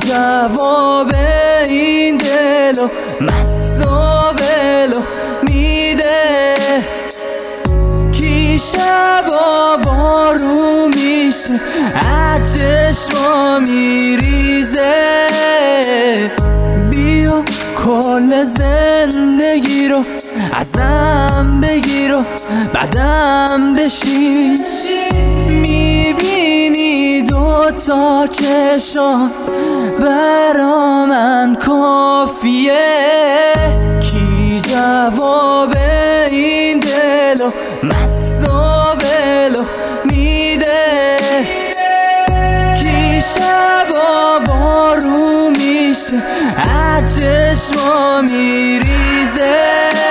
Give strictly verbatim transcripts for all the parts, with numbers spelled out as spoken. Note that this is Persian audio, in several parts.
جواب این دلو مست و ولو میده؟ کی شبا بارون میشه از چشما میریزه؟ بیا کل زندگی رو ازم بگیر و بعدم بشین. میبینی دوتا چشات برا من کافیه. کی جواب این دلو مست و ولو میده؟ کی شبا بارون میشه از چشما میریزه؟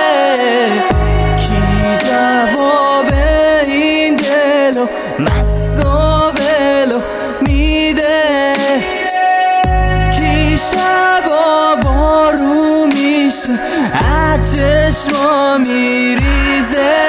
کی جواب این دلو مست و ولو میده؟ کی شبا بارون میشه از چشما میریزه؟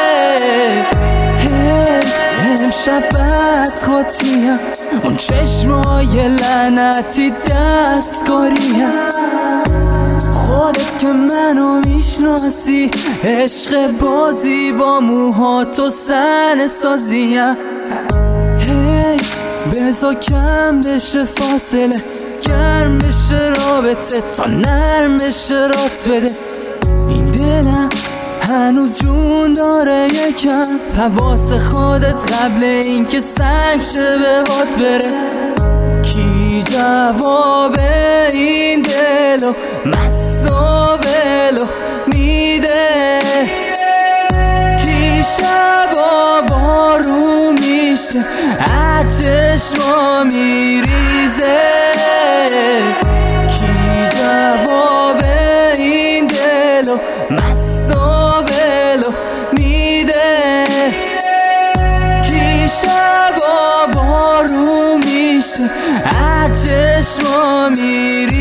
امشب بد خاطیم اون چشمای لعنتی دستکاریم. خودت که منو میشناسی عشق بازی با موهاتو سن سازیم. هی بزا کم بشه فاصله گرم بشه رابطه تا نرمش رات بده. این دلم هنوز جون داره یکم حواس خودت قبل اینکه سنگ شه به باد بره. کی جواب این دلو مست و ولو میده؟ کی شبا بارون میشه از چشما میریزه؟ کی جواب این دلو مست و ولو میده؟ کی شبا بارون میشه از چشما میریزه؟